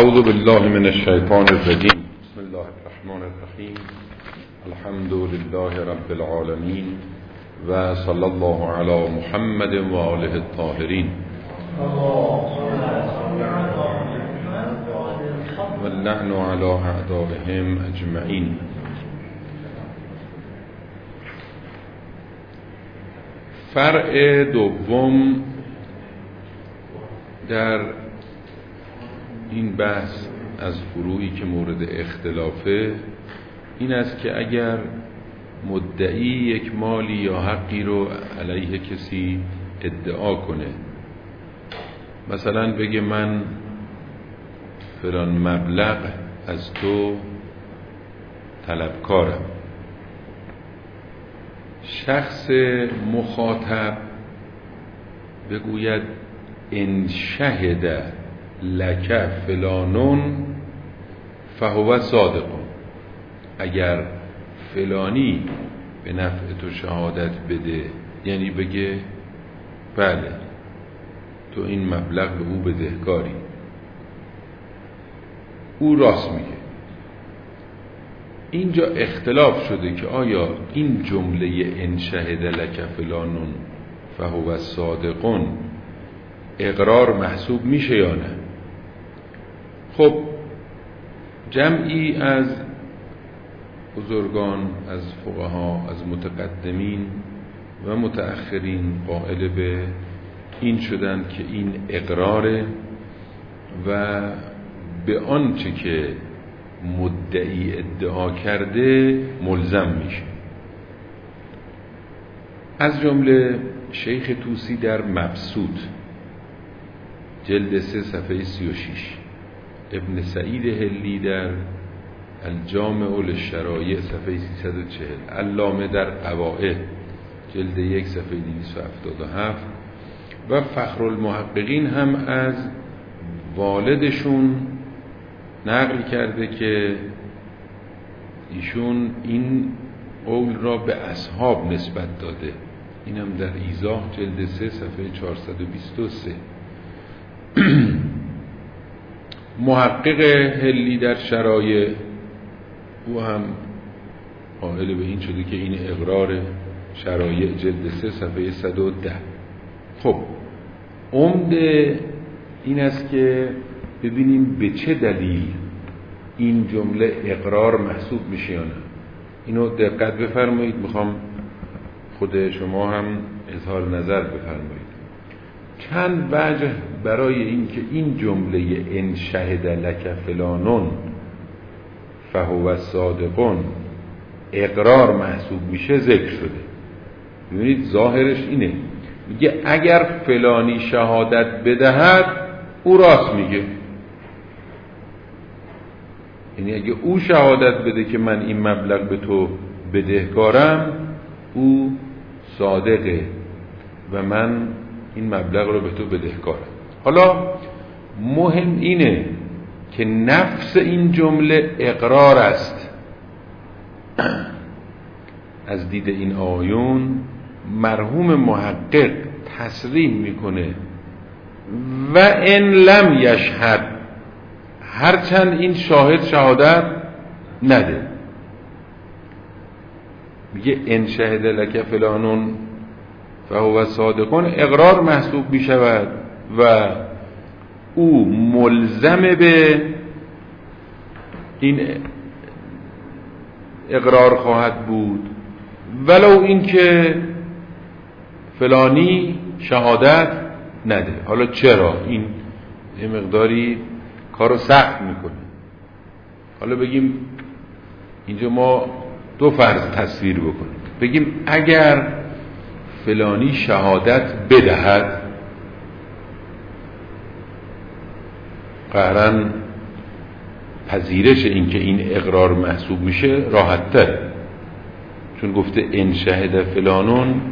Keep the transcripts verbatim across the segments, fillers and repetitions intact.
اعوذ بالله من الشیطان الرجیم. بسم الله الرحمن الرحیم. الحمد لله رب العالمین و صلی الله علی محمد و آله الطاهرین و اللعن علی اعدائهم اجمعین. فرع دوم در این بحث از فروعی که مورد اختلافه این است که اگر مدعی یک مالی یا حقی رو علیه کسی ادعا کنه، مثلا بگه من فلان مبلغ از تو طلبکارم، شخص مخاطب بگوید ان شهد لک فلانون فهو صادق، اگر فلانی به نفع تو شهادت بده، یعنی بگه بله تو این مبلغ به او بدهکاری، او راست میگه. اینجا اختلاف شده که آیا این جمله ان شهد لک فلانون فهو صادقون اقرار محسوب میشه یا نه؟ خب جمعی از بزرگان، از فقها، از متقدمین و متأخرین قائل به این شدن که این اقراره و به آنچه که مدعی ادعا کرده ملزم میشه. از جمله شیخ طوسی در مبسوط جلد سه صفحه سی و شش، ابن سعید هلی در الجامع للشرایع صفحه سیصد و چهل، علامه در قواعد جلد یک صفحه دویست و هفتاد و هفت و فخرالمحققین هم از والدشون نقل کرده که ایشون این قول را به اصحاب نسبت داده. اینم در ایضاح جلد سه صفحه چهارصد و بیست و سه. محقق هلی در شرایع او هم قائل به این شده که این اقرار شرایع جلد سه صفحه صد و ده. خب عمده این است که ببینیم به چه دلیل این جمله اقرار محسوب میشه یا نه. اینو دقت بفرمایید، میخوام خود شما هم اظهار نظر بفرمایید. چند وجه برای این که این جمله ان شهد لک فلانون فهو صادقون اقرار محسوب میشه ذکر شده. ببینید ظاهرش اینه، میگه اگر فلانی شهادت بدهد او راست میگه، یعنی اگه او شهادت بده که من این مبلغ به تو بدهکارم او صادقه و من این مبلغ رو به تو بدهکارم. حالا مهم اینه که نفس این جمله اقرار است. از دید این آیون مرحوم محقق تصریح میکنه و ان لم یشهد، هرچند این شاهد شهادت نده. میگه ان شهد لک فلانون فهو صادقون اقرار محسوب میشود و او ملزم به این اقرار خواهد بود ولو اینکه فلانی شهادت نده. حالا چرا؟ این یه مقداری کارو سخت میکنه. حالا بگیم اینجا ما دو فرض تصویر بکنیم، بگیم اگر فلانی شهادت بدهد قطعاً پذیرش این که این اقرار محسوب میشه راحت تر، چون گفته ان شهد فلانون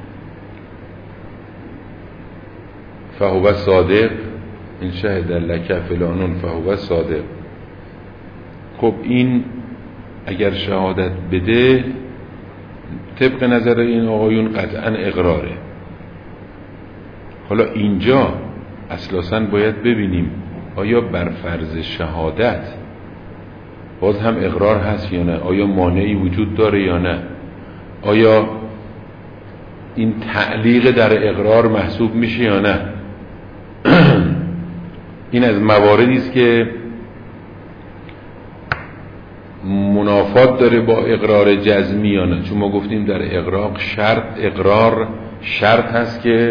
فهو صادق، ان شهد لک فلانون فهو صادق. خب این اگر شهادت بده طبق نظر این آقایون قطعا اقراره. حالا اینجا اساساً باید ببینیم آیا بر فرض شهادت باز هم اقرار هست یا نه؟ آیا مانعی وجود داره یا نه؟ آیا این تعلیق در اقرار محسوب میشه یا نه؟ این از مواردی است که منافات داره با اقرار جزمی یا نه. چون ما گفتیم در اقرار شرط اقرار شرط هست که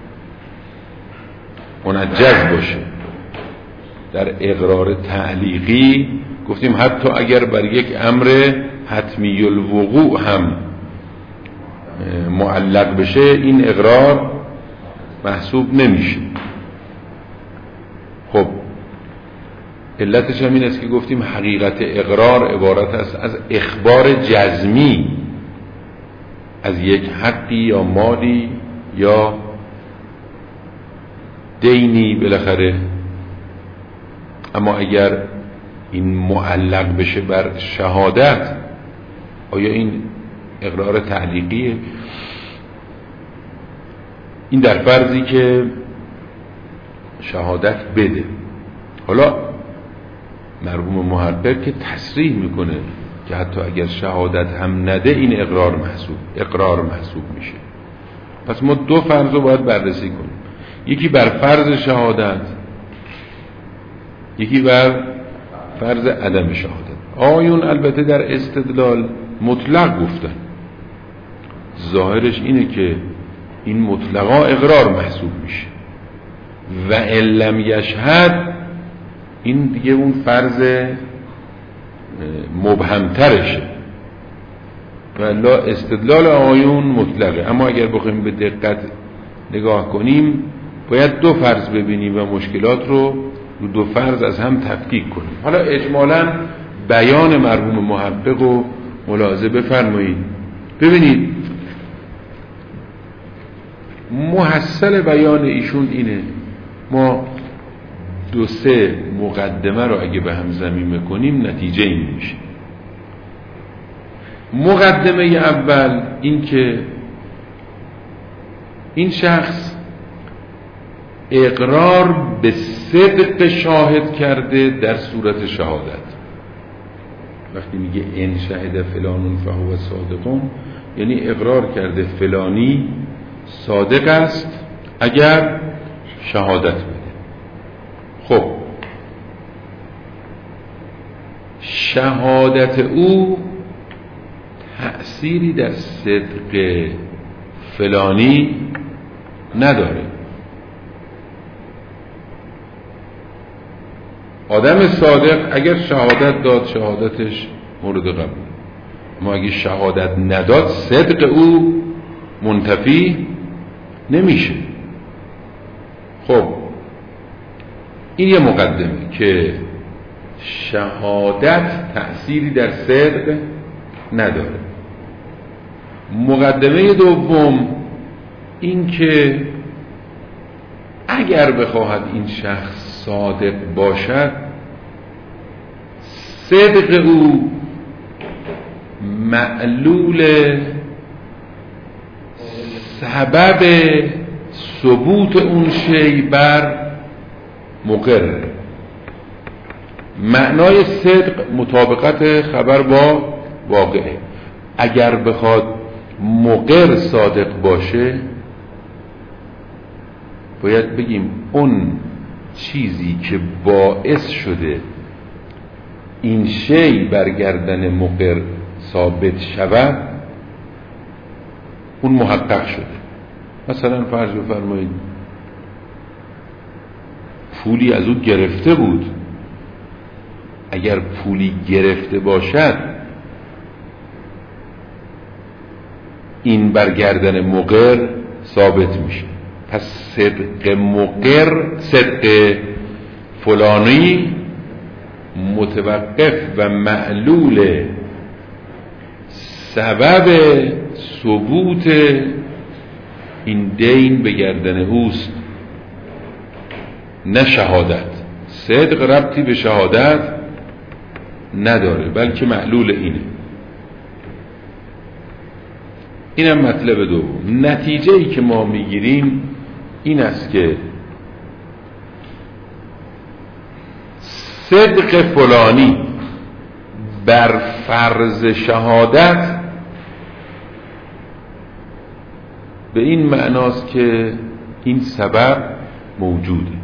منجز باشه. در اقرار تعلیقی گفتیم حتی اگر بر یک امر حتمی الوقوع هم معلق بشه این اقرار محسوب نمیشه. خب علتش هم این است که گفتیم حقیقت اقرار عبارت است از اخبار جزمی از یک حقی یا مالی یا دینی بالاخره. اما اگر این معلق بشه بر شهادت، آیا این اقرار تعلیقیه؟ این در فرضی که شهادت بده. حالا مرحوم محقق که تصریح میکنه که حتی اگر شهادت هم نده این اقرار محسوب اقرار محسوب میشه. پس ما دو فرض رو باید بررسی کنیم، یکی بر فرض شهادت، یکی بر فرض عدم شهادت. آیون البته در استدلال مطلق گفتن، ظاهرش اینه که این مطلقا اقرار محسوب میشه و ان لم یشهد، این دیگه اون فرض مبهمترشه و لا استدلال آیون مطلقه. اما اگر بخوایم به دقت نگاه کنیم باید دو فرض ببینیم و مشکلات رو رو دو فرض از هم تفکیک کنیم. حالا اجمالاً بیان مرحوم محقق رو ملاحظه بفرمایید. ببینید محصل بیان ایشون اینه، ما دو سه مقدمه رو اگه به هم ضمیمه کنیم نتیجه این میشه. مقدمه اول این که این شخص اقرار به صدق شاهد کرده در صورت شهادت. وقتی میگه ان شهد فلانون فهو صادقون، یعنی اقرار کرده فلانی صادق است اگر شهادت بده. خب شهادت او تأثیری در صدق فلانی نداره. آدم صادق اگر شهادت داد شهادتش مورد قبول، اما اگه شهادت نداد صدق او منتفی نمیشه. خب این یه مقدمه که شهادت تأثیری در صدق نداره. مقدمه دوم این که اگر بخواهد این شخص صادق باشد صدق او معلول سبب ثبوت اون شی بر مقر. معنای صدق مطابقت خبر با واقعه. اگر بخواد مقر صادق باشه باید بگیم اون چیزی که باعث شده این شی برگردن مقر ثابت شود اون محقق شده. مثلا فرض بفرمایید پولی از او گرفته بود، اگر پولی گرفته باشد این برگردن مقر ثابت میشه. پس صدق مقر صدق فلانی متوقف و معلول سبب ثبوت این دین به گردن اوست، نه شهادت. صدق ربطی به شهادت نداره بلکه معلول اینه. اینم مطلب دوم. نتیجه ای که ما میگیریم این است که صدق فلانی بر فرض شهادت به این معناست که این سبب موجوده.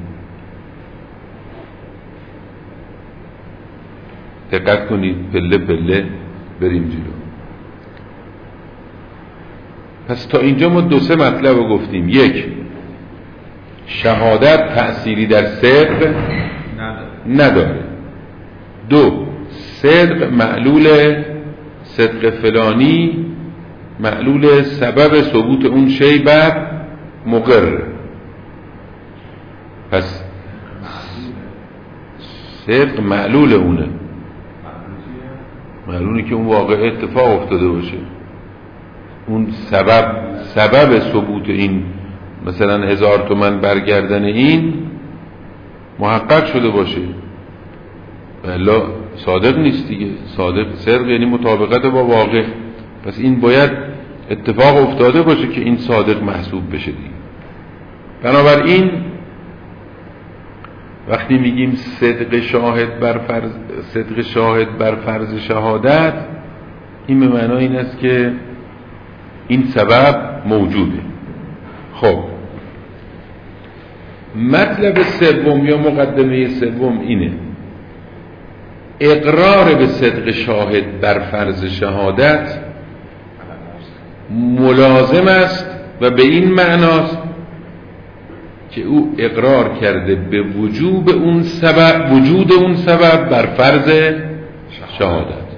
دقت کنید، پله پله بریم جلو. پس تا اینجا ما دو سه مطلب رو گفتیم. یک، شهادت تأثیری در صدق نداره. دو، صدق معلول صدق فلانی معلول سبب ثبوت اون شی بر مقر. پس صدق معلول اونه، معلولی که اون واقع اتفاق افتاده باشه. اون سبب سبب ثبوت این مثلا هزار تومن برگردن این محقق شده باشه، الا صادق نیست دیگه. صادق صدق یعنی مطابقت با واقع. پس این باید اتفاق افتاده باشه که این صادق محسوب بشه دیگه. بنابراین وقتی میگیم صدق شاهد بر فرض صدق شاهد بر فرض شهادت، این به معنای این است که این سبب موجوده. خب مطلب سوم یا مقدمه سوم اینه: اقرار به صدق شاهد بر فرض شهادت ملازم است و به این معناست که او اقرار کرده به وجوب اون سبب وجود اون سبب بر فرض شهادت.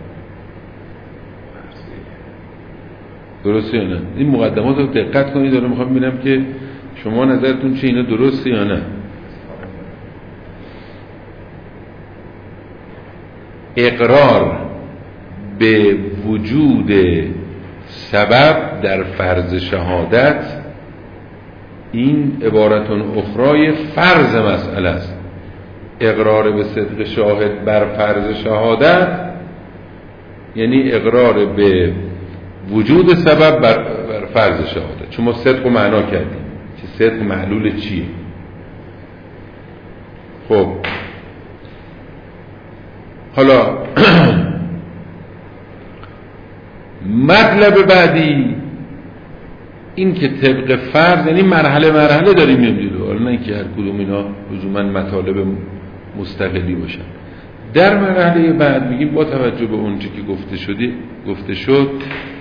درسته یا نه؟ این مقدمات رو دقت کنید، دارم میخوام ببینم که شما نظرتون چه، اینا درسته یا نه. اقرار به وجود سبب در فرض شهادت این عبارتون اخرای فرض مسئله است. اقرار به صدق شاهد بر فرض شهادت یعنی اقرار به وجود سبب بر, بر فرض شهادت. چون ما صدق رو معنا کردیم که صدق معلول چیه. خب حالا مطلب بعدی این که طبق فرض، یعنی مرحله مرحله داریم میام جلو، حالا نه که هر کدوم اینا لزوما مطالب مستقلی باشن. در مرحله بعد میگیم با توجه به اون چه که گفته شده گفته شد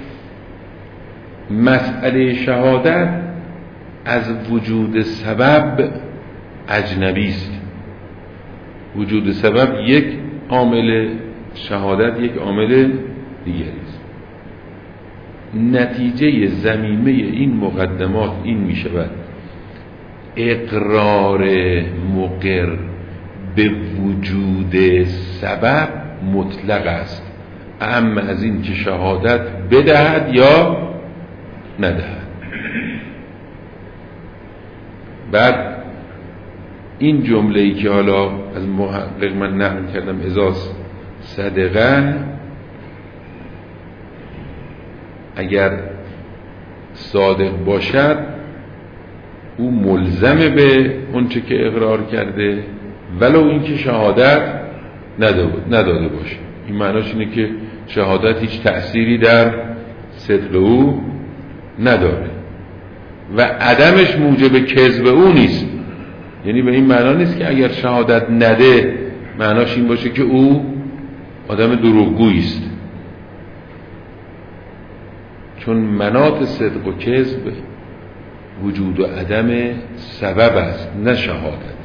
مسئله شهادت از وجود سبب اجنبی است. وجود سبب یک عامل، شهادت یک عامل دیگری است. نتیجه ضمیمه این مقدمات این می شود: اقرار مقر به وجود سبب مطلق است، اما از این که شهادت بدهد یا ندهد. بعد این جمله‌ای که حالا از محقق من نقل کردم، ازاز صدقه، اگر صادق باشد او ملزم به اون چه که اقرار کرده ولو اینکه شهادت نداده باشه. این معناش اینه که شهادت هیچ تأثیری در صدق او نداره و عدمش موجب کذب او نیست. یعنی به این معنا نیست که اگر شهادت نده معناش این باشه که او آدم دروغگویی است، چون مناط صدق و کذب وجود و عدم سبب است نه شهادت.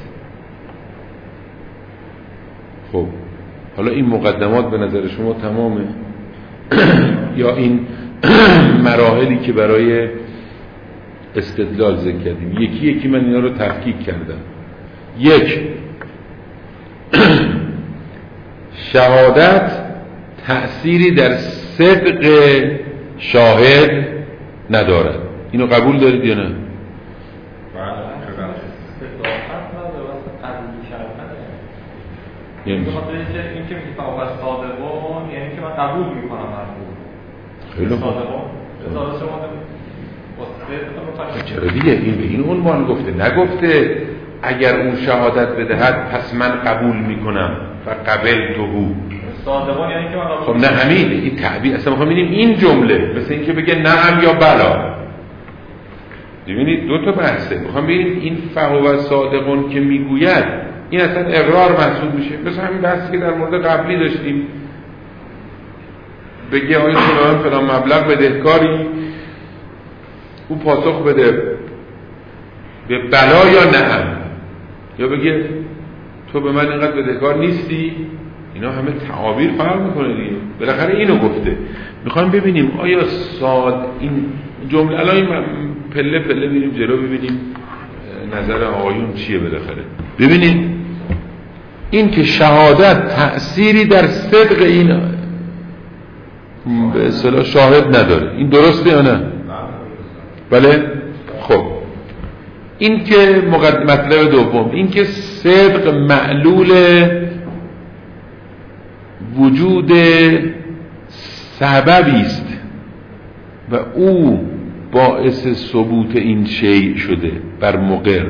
خب حالا این مقدمات به نظر شما تمامه یا این مراحلی که برای استدلال ذکر کردیم یکی یکی من اینا رو تفکیک کردم. یک، شهادت تأثیری در صدق شاهد ندارد. اینو قبول دارید یا نه؟ یعنی بخاطر اینکه این که میگه فوق صادقون یعنی که من قبول میکنم مرفوع. خیلی خوب. صادقون چرا دیگه این به این عنوان گفته، نگفته اگر اون شهادت بدهد پس من قبول میکنم. و قبلته. صادقون یعنی که من خب نه همین این تعبیر اصلا میخوام ببینیم این جمله مثل اینکه بگه نعم یا بلا. ببینید دو تا بحثه. میخوام ببینیم این فهو صادقون که میگوید این اصلا اقرار محسوب میشه. مثل همین بحثی که در مورد قبلی داشتیم، بگه آیا فلان فلان مبلغ بدهکاری، او پاسخ بده به بلا یا نعم، یا بگه تو به من اینقدر بدهکار نیستی. اینا همه تعابیر فرق میکنه دیگه. بالاخره اینو گفته. میخوایم ببینیم آیا صاد این جمله الان این پله پله بریم جلو ببینیم نظر آقایون چیه. بالاخره ببینید این که شهادت تأثیری در صدق این به اصطلاح شاهد نداره، این درسته یا نه؟ بله. خب این که مطلب دوم، این که صدق معلول وجود سببی است و او باعث ثبوت این شیء شده بر مقر.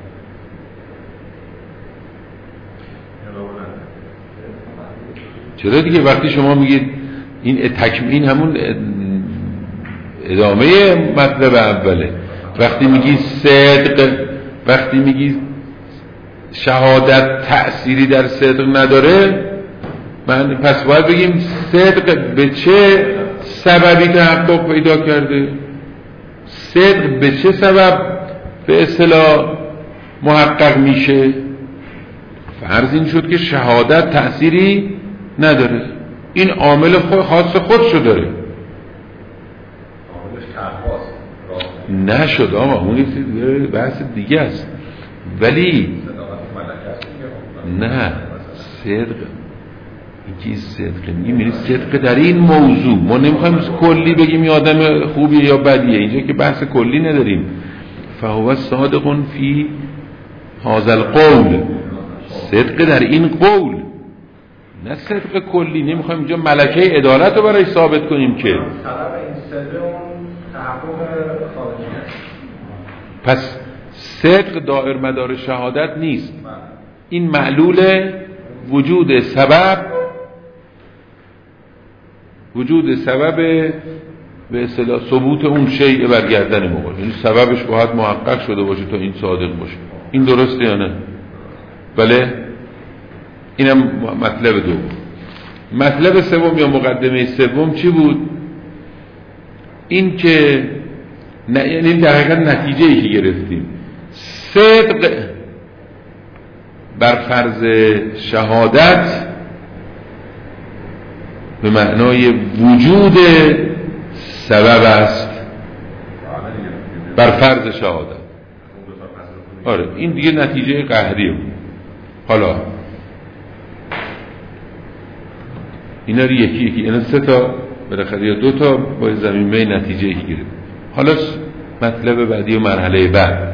چرا دیگه وقتی شما میگید این تکمیل همون ادامه مطلب اوله، وقتی میگی صدق، وقتی میگی شهادت تأثیری در صدق نداره، من پس باید بگیم صدق به چه سببی تحقق پیدا کرده، صدق به چه سبب به اصطلاح محقق میشه. فرض این شد که شهادت تأثیری نداره، این عامل خاص خودشو داره. نشد آما اون بحث دیگه است. ولی نه صدق اینکه صدق میگیم صدق در این موضوع. ما نمیخوایم کلی بگیم یه آدم خوبیه یا بدیه، اینجا که بحث کلی نداریم. فهو صادق فی هذا القول، صدق در این قول، نه صدق کلی. نمیخوایم اینجا ملکه عدالت رو برای ثابت کنیم که سبب این صدق اون تحقق خارجی است. پس صدق دائر مدار شهادت نیست، این معلول وجود سبب، وجود سبب به اصطلاح ثبوت اون شیء بر گردن مقر. یعنی سببش باید محقق شده باشه تا این صادق باشه. این درسته یا نه؟ بله. اینم مطلب دوم. مطلب سوم یا مقدمه سوم چی بود؟ این که نه، یعنی در حقیقت نتیجه ای که گرفتیم، صدق بر فرض شهادت به معنای وجود سبب است بر فرض شهادت. آره این دیگه نتیجه قهریه. حالا اینا رو یکی یکی، اینا سه تا بالاخره یا دو تا با زمینه نتیجه گیره. حالا مطلب بعدی و مرحله بعد،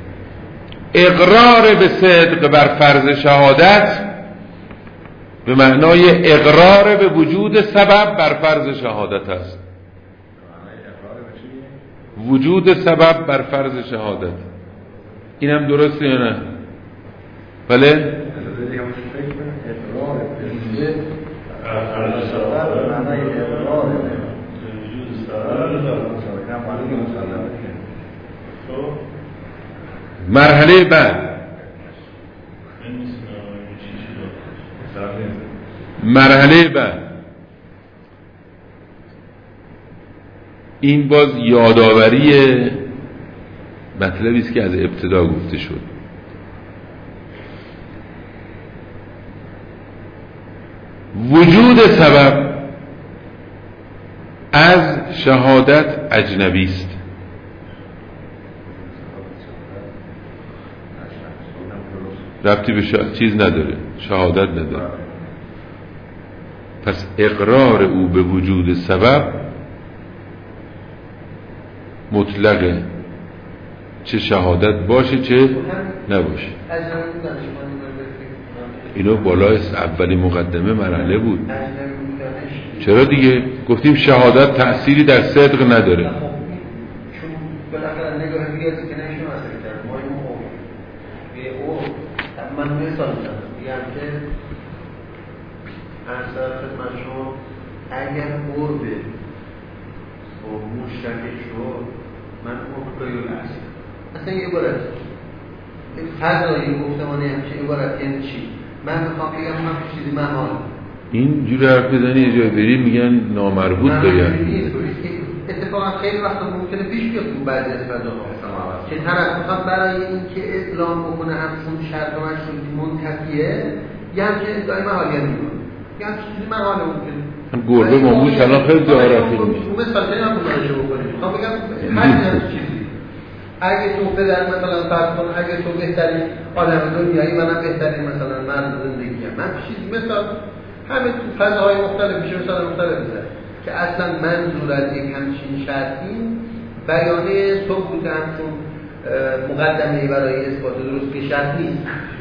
اقرار به صدق بر فرض شهادت به معنای اقرار به وجود سبب بر فرض شهادت است. وجود سبب بر فرض شهادت، اینم درسته یا نه؟ بله؟ مرحله بعد، مرحله بعد این باز یادآوری مطلبی است که از ابتدا گفته شد. وجود سبب از شهادت اجنبی است. ربطی به شا... چیز نداره، شهادت نداره. پس اقرار او به وجود سبب مطلقه، چه شهادت باشه چه نباشه. اینو بالای اولی مقدمه مرحله بود. چرا دیگه؟ گفتیم شهادت تأثیری در صدق نداره. چون بالاخره نگاه ریاضی که نمیشه مسئله کرد. ما اینو به او من مثال میزنم، میگم که اصلا خدمت شما اگر قربه و مشترک شد من اون هست اصلا یه عبارت فضایی گفتمانی همچه عبارت یعنی چی؟ من میخوام بگم من چیزی محال این جور حرف بزنی یه جای بری میگن نامربوط داید اتفاقا خیلی وقتا ممکنه پیش بیاد تو بعضی از فضاها که طرف میخواد برای اینکه اعلام بکنه همچون شرط و مشروطی منتفیه یه همچه ادعای محالیت میکنه یه همچه چیزی محاله ممکنه هم گربه ماموش الان خیلی داره رفیل میشه مثال خیلی هم بکنه شو بکنیم میخوام بگم هر همچه چیزی اگه تو پدر مثلا فرض کن اگه تو بهترین آدم دنیایی منم بهترین مثلا مرد زندگیم من چیزی مثلا همه تو فضاهای مختلف میشه مثلا مختلف میشه که اصلا منظور از یک همچین شرطی بیانه ثبوت همچون مقدمه برای اثبات درست که شرط نیست.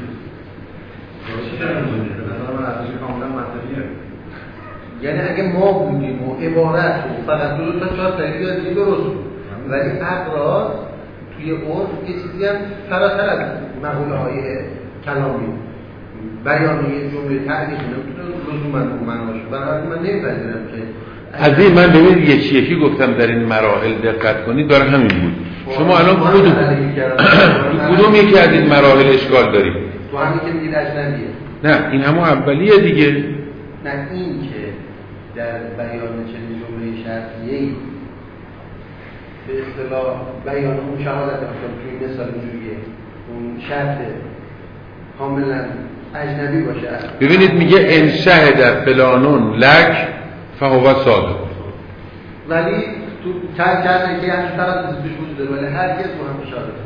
یعنی اگه ما بودیم و عبارت و فقط دو تا چهار طریقی از این درست ولی اقراض توی عرف یه چیزی هم فراتر از مقوله های کلامی بیانه جمله تعلیق نمیتونه لزوما اون معناش برای من نمیپذیرم که از این من ببینید یکی یکی گفتم در این مراحل دقت کنید داره همین بود. شما الان کدوم کدوم یکی از این مراحل اشکال دارید؟ تو همین که میگید اجنبیه. نه این همون اولیه دیگه. نه این که در بیان چنین جمله شرطیه‌ای به اصطلاح بیان اون شهادت اصلا توی مثال اینجوریه اون شرط کاملا اجنبی باشه. ببینید میگه ان شهد فلانون لک فهو صادق ولی تو چند چند که همین طرف توش وجود داره ولی هرگز با هم شهادت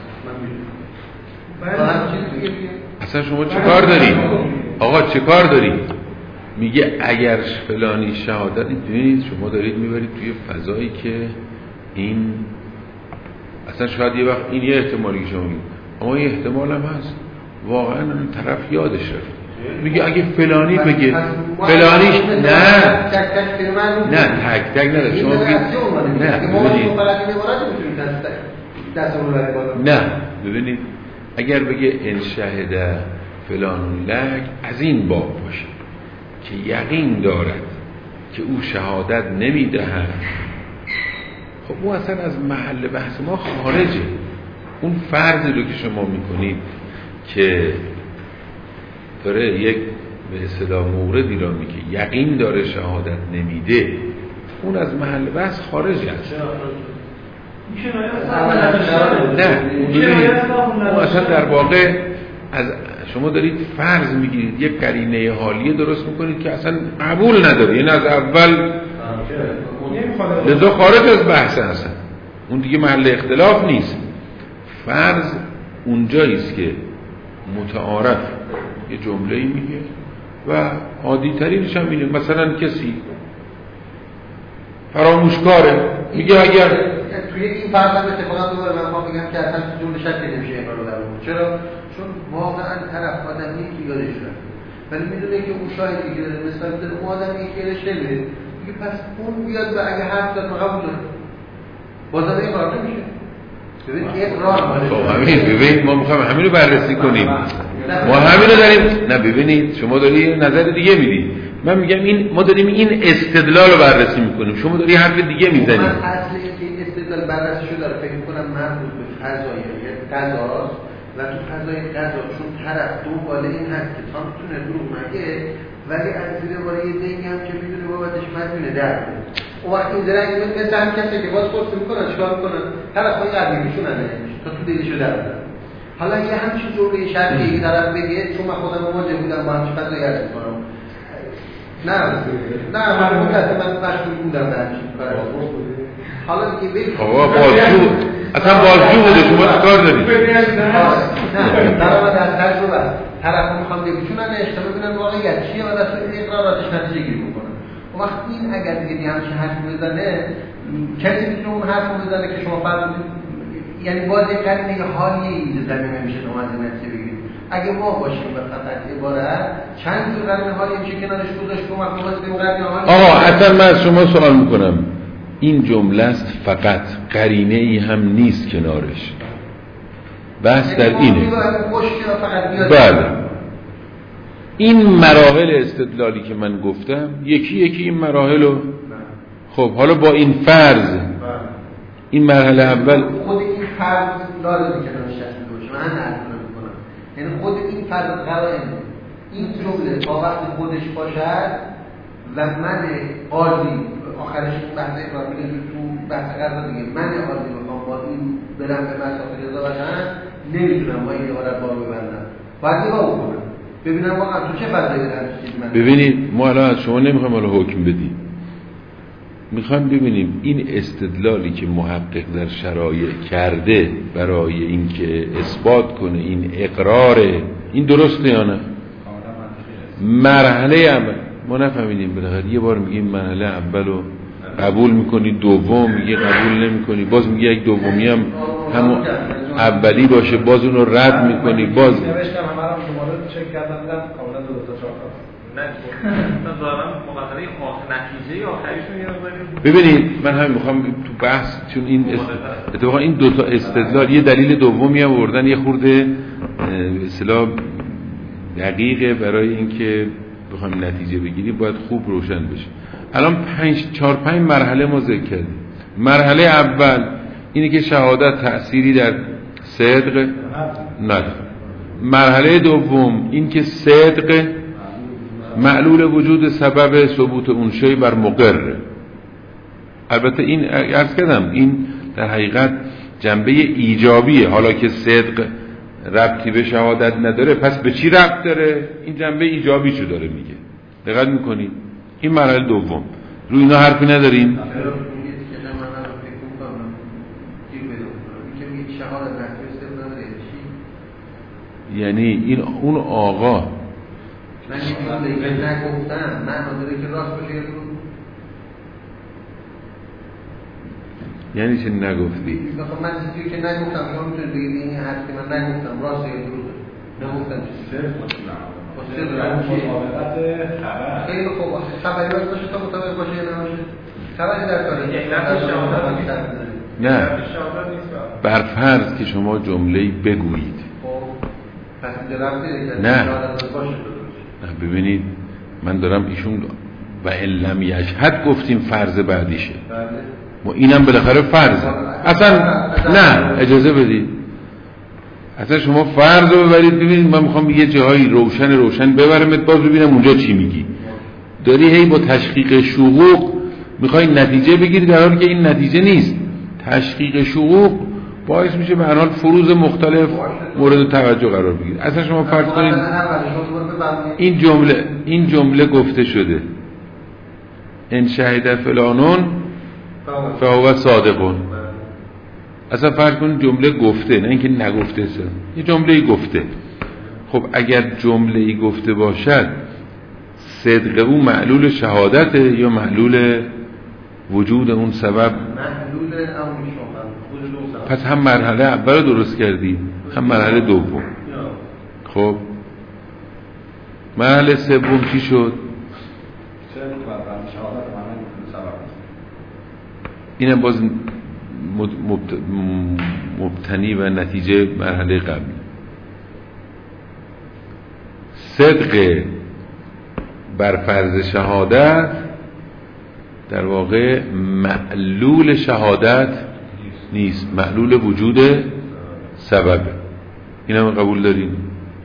من میدونم با هم چیز دیگه اصلا شما چه کار دارید؟ آقا چه کار دارید؟ میگه اگر فلانی شهادت ببینید شما دارید میبرید توی فضایی که این اصلا شاید یه وقت این یه احتمالی که شما میگید اما یه احتمال هم هست واقعا اون طرف یادش رفت میگه اگه فلانی بگه فلانیش نه نه تک تک نداره شما بگید نه نه ببینید اگر بگه ان شهد فلان لک از این باب باشه که یقین دارد که او شهادت نمیدهد خب او اصلا از محل بحث ما خارجه. اون فرضی رو که شما میکنید که داره یک به اصطلاح موردی را میگه یقین داره شهادت نمیده اون از محل بحث خارجه است. نه اون اصلا در واقع از شما دارید فرض میگیرید یک قرینه حالیه درست میکنید که اصلا قبول نداره یعنی از اول لذا خارج از بحث اصلا اون دیگه محل اختلاف نیست. فرض اونجایی است که متعارف یه جمله‌ای میگه و عادی ترینش هم اینه مثلا کسی فراموشکاره میگه اگر توی این فرض هم اتفاقا دوباره من خواهم بگم که اصلا جمله شکل نمیشه این رو در اون چرا؟ چون واقعا طرف آدمی که یادش رفت ولی میدونه که اون شاهدی که داره مثلا داره اون آدمی که یادش نمیره میگه پس اون بیاد و اگه حرف زد ما قبول داره بازم این کار نمیشه. ببین که اقرار خب همین ببینید ما میخوایم همین رو بررسی کنیم ما همین رو داریم نه ببینید شما داری نظر دیگه میدید من میگم این ما داریم این استدلال رو بررسی میکنیم شما داری حرف دیگه میزنید. من اصل اینکه این استدلال بررسی شده داره فکر میکنم مربوط به فضای قضاست و تو فضای قضا چون طرف دنبال این هست که تا میتونه دروغ نگه ولی از زیر باره یه دنگی هم که میدونه بابتش مدونه در اون وقت این درنگ مثل هم کسی که باز پرسی میکنن چکار میکنن طرف های قدیمی میشونن تا تو دیلیشو در بدن. حالا یه همچین جمله شرطی که طرف بگه چون من خودم مواجه بودم با همچین فضایی عرض میکنم نه نه من مدت من مشغول بودم به همچین کار حالا دیگه بگید آقا بازجو اصلا بازجو بوده شما چکار دارید؟ نه در آمد از تجربه طرف رو میخوام بگیشونن اشتباه ببینن واقعیت چیه و در صورت اقراراتش نتیجه گیری بکنن. اون وقت این اگر دیگه همچین حرف بزنه کسی میتونه اون حرف بزنه که شما فرمودید یعنی باز یک قرینه حالیه ایده زمینه میشه شما از این نتیجه بگیرید. اگه ما باشیم و فقط عبارت چند جور قرینه حالی میشه کنارش گذاشت که ما واسه این قرینه حالی آقا اصلا من از شما سوال میکنم این جمله است فقط قرینه ای هم نیست کنارش بس در اینه. بله این مراحل استدلالی که من گفتم یکی یکی این مراحل رو خب حالا با این فرض این مرحله اول خود این فرض لازمه که نشسته باشه من نرسونه میکنم یعنی خود این فرض قراره این جمله تا وقتی خودش باشد و من عادی آخرش این بحث اقرار میگه تو بحث قرار دیگه من عادی بخوام با این برم به مسافه رضا بشن نمیتونم با این عبارت بارو ببندم باید نگاه بکنم ببینم واقعا تو چه فضایی دارم من ببینید ما الان از شما نمیخوایم الان حکم بدیم میخوایم ببینیم این استدلالی که محقق در شرایع کرده برای اینکه اثبات کنه این اقراره این درسته یا نه مرحله اول ما نفهمیدیم بالاخره یه بار میگیم مرحله اولو قبول میکنی دوم میگه قبول نمیکنی باز میگه یک دومی هم همون اولی باشه باز اون رو رد میکنی باز نوشتم همه رو دوباره چک کردم دیدم کاملا دو تا چهار تا نه دارم مقدمه نتیجه آخریشون یه ببینید من همین میخوام تو بحث چون این است... اتفاقا این دو تا استدلال یه دلیل دومی آوردن یه خورده به اصطلاح دقیقه برای اینکه بخوایم نتیجه بگیریم باید خوب روشن بشه. الان پنج چهار پنج مرحله ما ذکر کردیم. مرحله اول اینه که شهادت تأثیری در صدق نداره. مرحله دوم این که صدق معلول وجود سبب ثبوت اون شی بر مقر. البته این عرض کردم این در حقیقت جنبه ایجابیه، حالا که صدق ربطی به شهادت نداره پس به چی ربط داره؟ این جنبه ایجابی چو داره میگه. دقت میکنید؟ این مرحله دوم. رو اینا حرفی نداریم؟ یعنی این اون آقا من یه جمله که نگفتم من نداره که راست باشه رو یعنی چه نگفتی؟ مثلا من چیزی که نگفتم شما میتونید بگید این حرفی که من نگفتم راست یا دروغه نگفتم چیزی خیلی خوب خبری باید باشه تا مطابق باشه یا نباشه خبری در کاره نه بر فرض که شما جمله‌ای بگویید نه ببینید من دارم ایشون و علم یشهد گفتیم فرض بعدیشه ما اینم بالاخره فرضه اصلا نه اجازه بدید اصلا شما فرض رو ببرید ببینید من میخوام یه جاهایی روشن روشن ببرمت باز ببینم اونجا چی میگی داری هی با تشقیق شقوق میخوای نتیجه بگیری در حالی که این نتیجه نیست. تشقیق شقوق باعث میشه به هر حال فروض مختلف مورد توجه قرار بگیره. اصلا شما فرض کنید این جمله این جمله گفته شده ان شهد فلانون فهو صادقون. اصلا فرض کنید جمله گفته نه اینکه نگفته است. یه جمله گفته. خب اگر جمله گفته باشد صدق او معلول شهادته یا معلول وجود اون سبب؟ معلول اون شهادت. پس هم مرحله اول درست کردی هم مرحله دوم. خب مرحله سوم چی شد؟ اینم باز مبتنی و نتیجه مرحله قبل. صدق بر فرض شهادت در واقع معلول شهادت نیست، معلول وجود سببه. این هم قبول دارین؟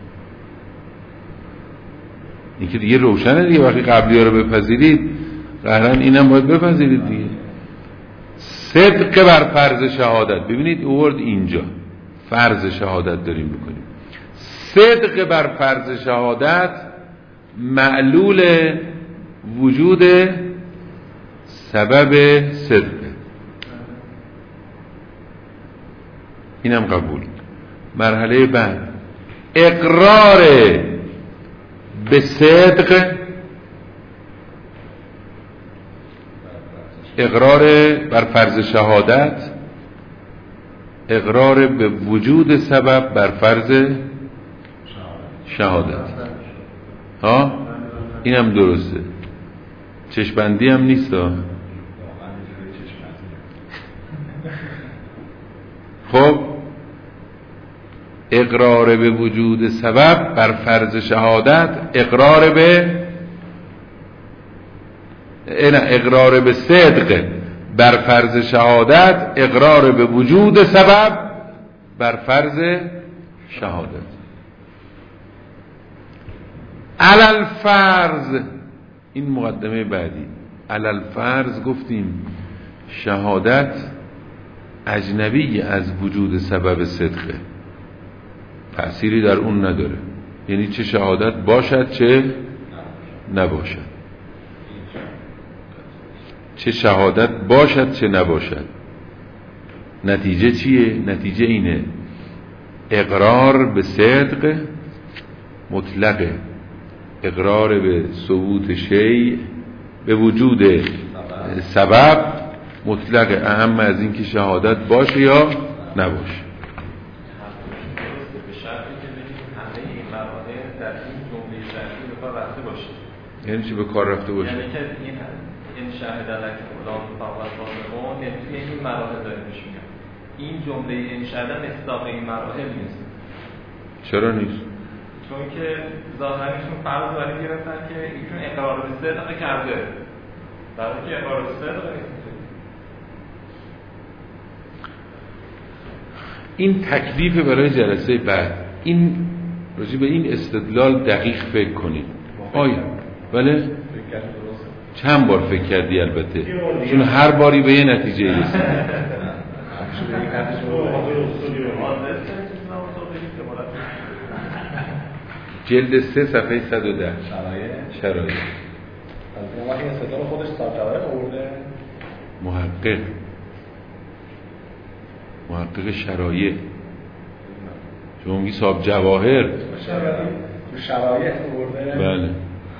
این که دیگه روشنه دیگه. وقتی قبلی ها رو بپذیرید قهرن این هم باید بپذیرید دیگه. صدق بر فرض شهادت. ببینید اوورد اینجا فرض شهادت داریم بکنیم. صدق بر فرض شهادت معلول وجود سبب صدق. اینم قبول. مرحله بعد اقرار به صدق، اقرار بر فرض شهادت، اقرار به وجود سبب بر فرض شهادت. ها اینم درسته. چشم‌بندی هم نیست ها. خب اقرار به وجود سبب بر فرض شهادت اقرار به نه اقرار به صدق بر فرض شهادت اقرار به وجود سبب بر فرض شهادت. علل فرض، این مقدمه بعدی. علل فرض گفتیم شهادت اجنبی از وجود سبب صدقه، تأثیری در اون نداره، یعنی چه شهادت باشد چه نباشد، چه شهادت باشد چه نباشد. نتیجه چیه؟ نتیجه اینه اقرار به صدق مطلقه، اقرار به ثبوت شیء به وجود سبب مطلقه، اهم از این که شهادت باشه یا نباشه. یعنی چی به کار رفته باشه؟ یعنی که این این شاهد لک فلان فقط صادقون نتیجه این مراحل داره پیش میاد. این جمله این شاهد مصداق این مراحل نیست. چرا نیست؟ چون که ظاهرشون فرض داره گرفتن که ایشون اقرار به صدق کرده، در حالی که اقرار به صدق نیست. این تکلیف برای جلسه بعد. این راجع به این استدلال دقیق فکر کنید. آیا بله؟ چند بار فکر کردی؟ البته چون هر باری به یه نتیجه رسید. جلد سه صفحه صد و ده شرایط. محقق محقق شرایط شما میگی صاحب جواهر شرایط برده. بله.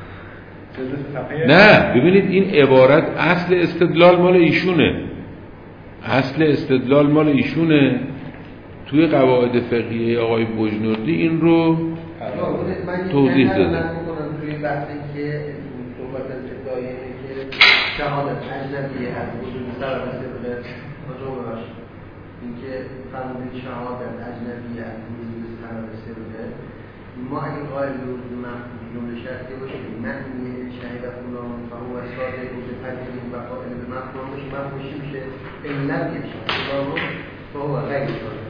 نه ببینید این عبارت اصل استدلال مال ایشونه، اصل استدلال مال ایشونه. توی قواعد فقهیه آقای بجنوردی این رو توضیح داده. من توی بحثی که صحبت ابتدایی که شهادت اجنبیه از وجود سبب صدق مجموع باشه، اینکه فرمودید شهادت اجنبیه از وجود سبب صدق، ما اگه قائل به وجود مفهوم جمله شرطی باشیم من شهید فلان فهو صادق و به تدریج و قائل به مفهوم باشه، مفهوم چی میشه؟ علت یشهد فلان فهو غیر صادق،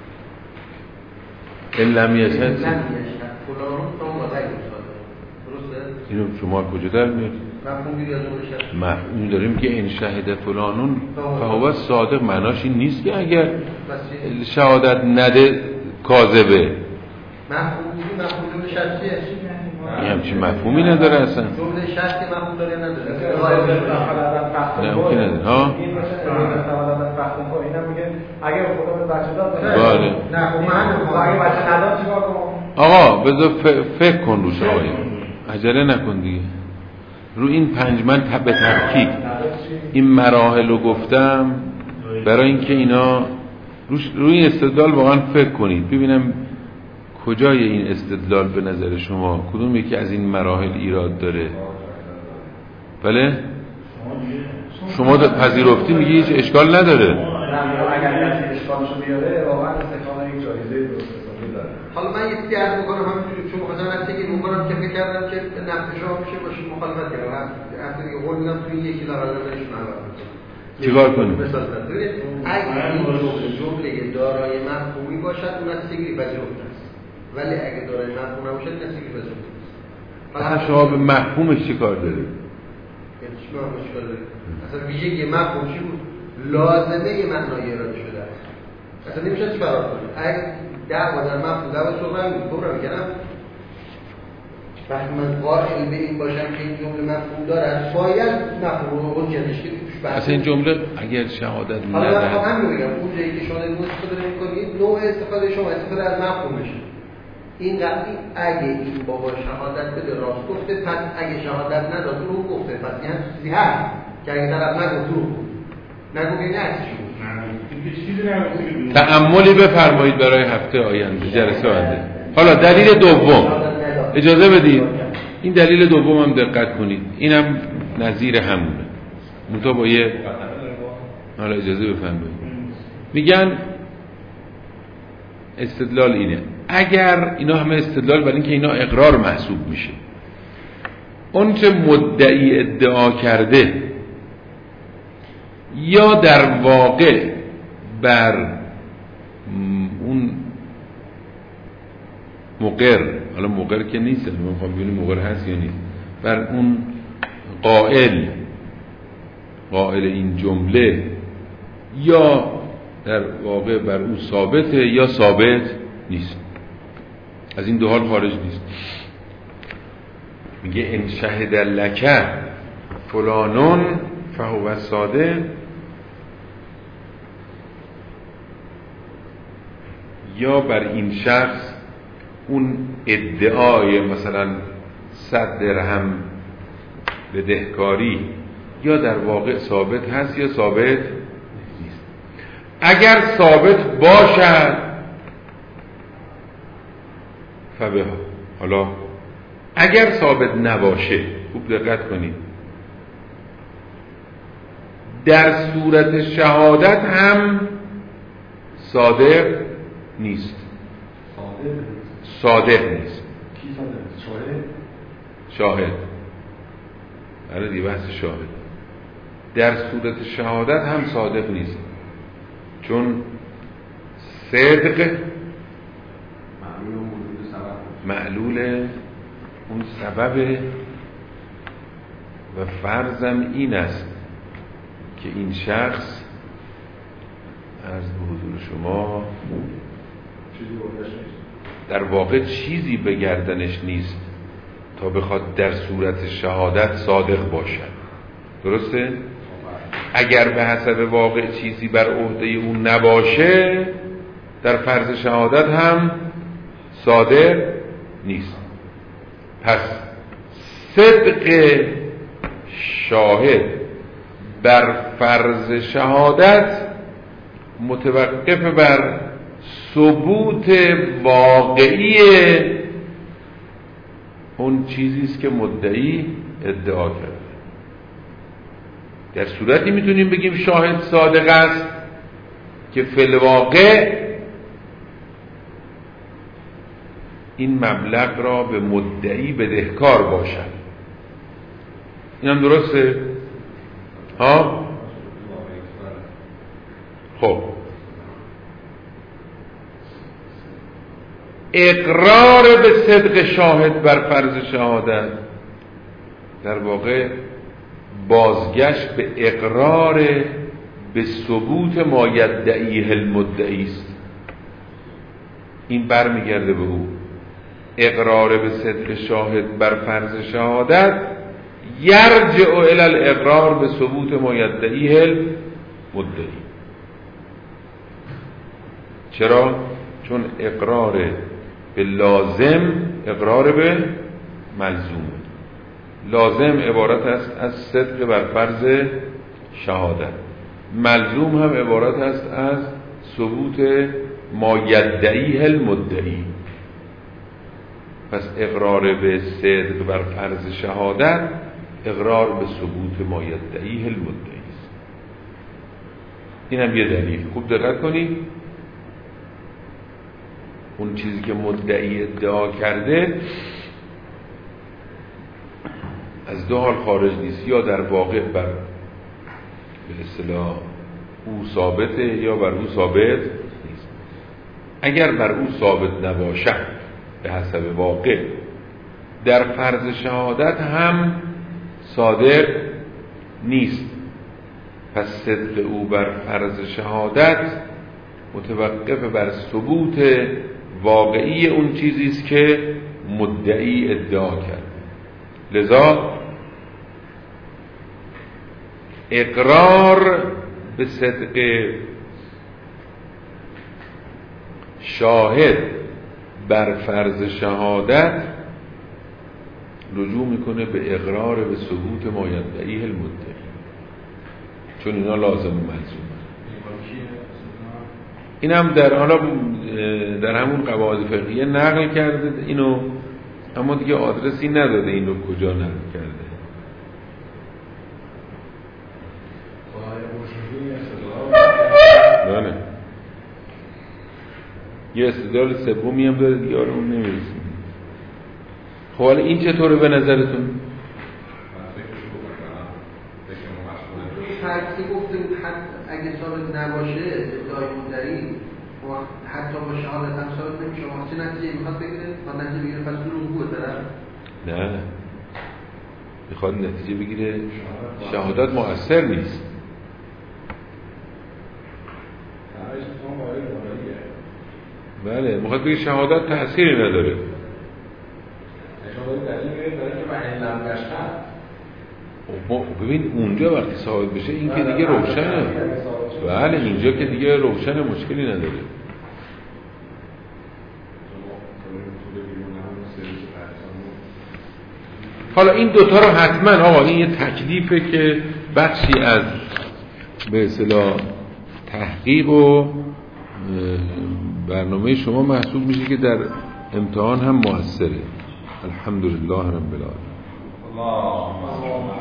علم یشهد فلان فهو غیر صادق. درسته؟ اینو شما کجا در میاد؟ مفهوم یا جمله شرطی مفهوم داریم که این شهید فلانون فهو صادق، معناش این نیست که اگر شهادت نده کاذبه. مفهوم مفهوم جمله شرطیه. این همچین مفهومی نداره اصلا. جمله شرطی مفهوم داره نداره. نه ممکن نداره. ها؟ این مفهوم ها اینا میگه اگه خدا به بچه داد بله. نه خب من اگه بچه نداد چیکار کنم؟ آقا بذار فکر کن روش آقای. عجله نکن دیگه. رو این پنج من به ترکیب این مراحل رو گفتم برای اینکه اینا روش روی این استدلال واقعا فکر کنید ببینم کجای این استدلال به نظر شما کدوم یکی از این مراحل ایراد داره. بله؟ شما پذیرفتی میگی هیچ اشکال نداره. اگر کسی اشکالشو بیاره واقعا استفاده یک جایزه درست حسابی داره. حالا من یه چیزی عرض می‌کنم همینجوری چون مثلا من فکر می‌کنم که فکر کردم که نقد شما میشه باشه مخالفت کردم. حتی دیگه قول میدم توی یکی لاغر نظرش نبرم. چیکار کنیم؟ مثلا ببینید اگه این جمله دارای مفهومی باشد اون نتیجه پذیرفته است. ولی اگه دارای مفهوم نباشد نتیجه پذیرفته است. حالا شما به مفهومش چیکار داره؟ یعنی چی مفهومش چیکار داره؟ اصلا ویژگی مفهوم چی بود؟ لازمه معنای اراده شده است. اصلا نمیشه چی فرار کنید. اگه دعوا در مفهوم دعوا صحبت می‌کنم میگم وقتی من قائل به این باشم که این جمله مفهوم داره باید مفهوم رو حجتش که توش بحث اصلا این جمله اگر شهادت ندهد حالا من خواهم میگم اون جایی که شما استفاده نمی‌کنید نوع استفاده شما استفاده از مفهومشه. این قضیه اگه این بابا شهادت بده راست گفته پس اگه شهادت نداد رو گفته پس یعنی چیزی هست که اگه طرف نگفت رو نگو که نه چی تأملی بفرمایید برای هفته آینده جلسه آینده. حالا دلیل دوم اجازه بدید این دلیل دوم هم دقت کنید اینم نظیر همونه منتها با یه حالا اجازه بفرمایید میگن استدلال اینه اگر اینا همه استدلال برای اینکه اینا اقرار محسوب میشه، اون چه مدعی ادعا کرده یا در واقع بر اون مقر، حالا مقر که نیست، من میخوام ببینیم مقر هست یا نیست، بر اون قائل قائل این جمله یا در واقع بر او ثابته یا ثابت نیست، از این دو حال خارج نیست. میگه ان شهد لک فلانون فهو صادق، یا بر این شخص اون ادعای مثلا صد درهم بدهکاری یا در واقع ثابت هست یا ثابت نیست. اگر ثابت باشد فبه، حالا اگر ثابت نباشه خوب دقت کنید، در صورت شهادت هم صادق نیست. صادق نیست. کی صادق نیست؟ شاهد؟ شاهد. برای دی بحث شاهد. در صورت شهادت هم صادق نیست، چون صدق معلول اون سبب و فرضم این است که این شخص عرض به حضور شما در واقع چیزی به گردنش نیست تا بخواد در صورت شهادت صادق باشد. درسته؟ اگر به حسب واقع چیزی بر عهده اون نباشه در فرض شهادت هم صادق نیست. پس صدق شاهد بر فرض شهادت متوقف بر ثبوت واقعی اون چیزی است که مدعی ادعا کرده. در صورتی میتونیم بگیم شاهد صادق است که فی الواقع این مبلغ را به مدعی بدهکار باشد. این هم درسته؟ ها؟ خب اقرار به صدق شاهد بر فرض شهادت در واقع بازگشت به اقرار به ثبوت ما یدعیه المدعی است. این برمیگرده به او. اقرار به صدق شاهد بر فرض شهادت یرجع الی الاقرار به ثبوت ما یدعیه المدعی. چرا؟ چون اقرار به لازم اقرار به ملزوم. لازم عبارت است از صدق بر فرض شهادت، ملزوم هم عبارت است از ثبوت ما یدعیه المدعی. پس اقرار به صدق بر فرض شهادت اقرار به ثبوت ما یدعیه المدعی است. این هم یه دلیل. خوب دقت کنید، اون چیزی که مدعی ادعا کرده از دو حال خارج نیست، یا در واقع بر به اصطلاح او ثابته یا بر او ثابت نیست. اگر بر او ثابت نباشد به حسب واقع در فرض شهادت هم صادق نیست. پس صدق او بر فرض شهادت متوقف بر ثبوت واقعی اون چیزی است که مدعی ادعا کرد. لذا اقرار به صدق شاهد بر فرض شهادت رجوع میکنه به اقرار به ثبوت ما یدعیه المدعی، چون اینا لازم و ملزوم. این هم در حالا در همون قواعد فقهیه نقل کرده اینو، اما دیگه آدرسی نداده اینو کجا نقل کرده. بله یه استدلال سومی هم داره دیگه، اون نمیرسیم. خب حالا این چطوره به نظرتون؟ فرضی گفته بود اگه ثابت نباشه ادعای مدعی حتی با شهادت هم ثابت نمیشه، وقتی نتیجه میخواد بگیره و نتیجه بگیره پس دروغگوه طرف؟ نه، میخواد نتیجه بگیره شهادت مؤثر نیست. بله، میخواد بگه شهادت تأثیری نداره. ببین اونجا وقتی ثابت بشه این که دیگه روشنه. بله اینجا که دیگه روشنه، مشکلی نداره. حالا این دوتا رو حتما آقا این یه تکلیفه که بخشی از به اصطلاح تحقیق و برنامه شما محسوب میشه که در امتحان هم موثره. الحمدلله رب العالمین.